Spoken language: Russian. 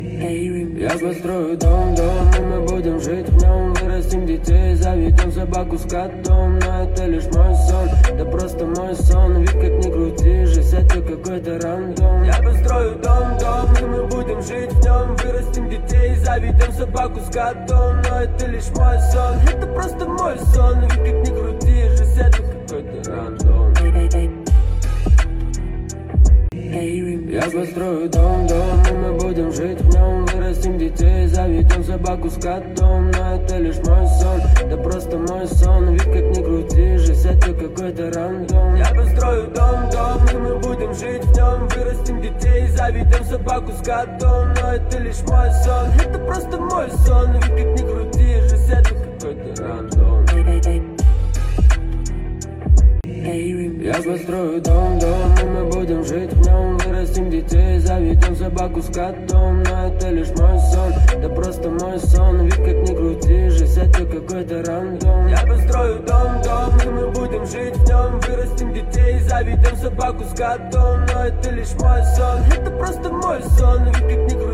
Я построю дом, и мы будем жить в нем. Вырастим детей, заведем собаку с котом. Но это лишь мой сон, да просто мой сон. Ведь как ни крути, жизнь это какой-то рандом. Я построю дом, и мы будем жить в нем. Вырастим детей, заведем собаку с котом. Но это лишь мой сон, это просто мой сон. Ведь как ни крути, жизнь это какой-то рандом. Я построю дом, и мы будем жить в нем. Вырастим детей, заведем собаку с котом. Но это лишь мой сон, да просто мой сон. Ведь как ни крути, жизнь это какой-то рандом. Я построю дом, и мы будем жить в нем. Вырастим детей, заведем собаку с котом. Но это лишь мой сон, это просто мой сон. Ведь как ни крути, жизнь это какой-то рандом. Я построю дом, и мы будем жить в нем. Вырастим детей, заведем собаку с котом. Но это лишь мой сон, да просто мой сон. Ведь как ни крути, жизнь это какой-то рандом. Я построю дом, и мы будем жить в нем. Вырастим детей, заведем собаку с котом. Но это лишь мой сон, это просто мой сон. Ведь как ни крути,